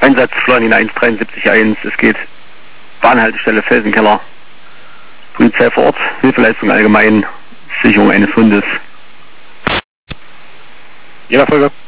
Einsatz Schleunigen 173.1, es geht Bahnhaltestelle Felsenkeller. Polizei vor Ort, Hilfeleistung allgemein, Sicherung eines Hundes. Jeder Folge.